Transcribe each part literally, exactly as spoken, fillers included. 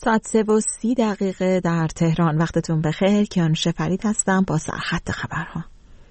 ساعت سه و سی دقیقه در تهران. وقتتون بخیر. کیانوش فرید هستم با سرخط خبرها.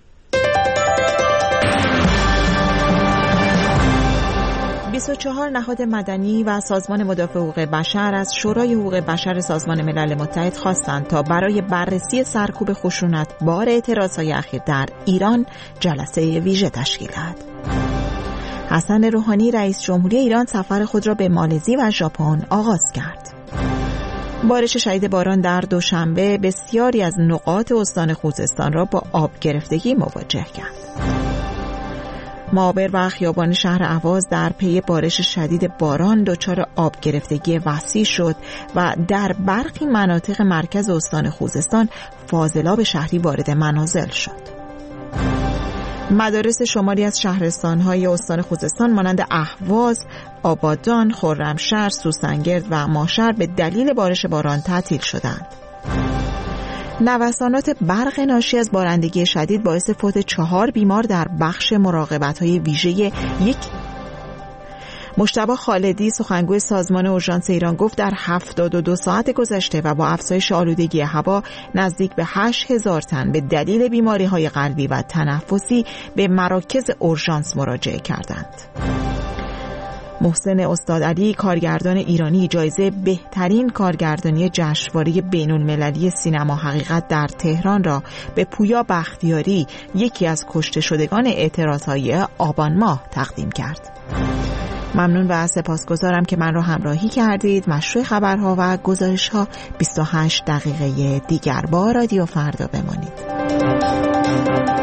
بیست و چهار نهاد مدنی و سازمان مدافع حقوق بشر از شورای حقوق بشر سازمان ملل متحد خواستند تا برای بررسی سرکوب خشونت بار اعتراضهای اخیر در ایران جلسه ویژه تشکیل دهد. حسن روحانی رئیس جمهوری ایران سفر خود را به مالزی و ژاپن آغاز کرد. بارش شدید باران در دوشنبه بسیاری از نقاط استان خوزستان را با آب گرفتگی مواجه کرد. معابر و خیابان شهر اهواز در پی بارش شدید باران دچار آب گرفتگی وسیع شد و در برخی مناطق مرکز استان خوزستان فاضلاب شهری وارد منازل شد. مدارس شماری از شهرستان‌های استان خوزستان مانند اهواز، آبادان، خرمشهر، سوسنگرد و ماشر به دلیل بارش باران تعطیل شدند. نوسانات برق ناشی از بارندگی شدید باعث فوت چهار بیمار در بخش مراقبت‌های ویژه یک مجتبی خالدی سخنگوی سازمان اورژانس ایران گفت در هفتاد و دو ساعت گذشته و با افزایش آلودگی هوا نزدیک به هشت هزار تن به دلیل بیماری‌های قلبی و تنفسی به مراکز اورژانس مراجعه کردند. محسن استادعلی کارگردان ایرانی جایزه بهترین کارگردانی جشنواره بین‌المللی سینما حقیقت در تهران را به پویا بختیاری، یکی از کشته شدگان اعتراضهای آبان ماه، تقدیم کرد. ممنون و سپاسگزارم که من را همراهی کردید. مشروع خبرها و گزارش‌ها بیست و هشت دقیقه دیگر با رادیو فردا بمانید.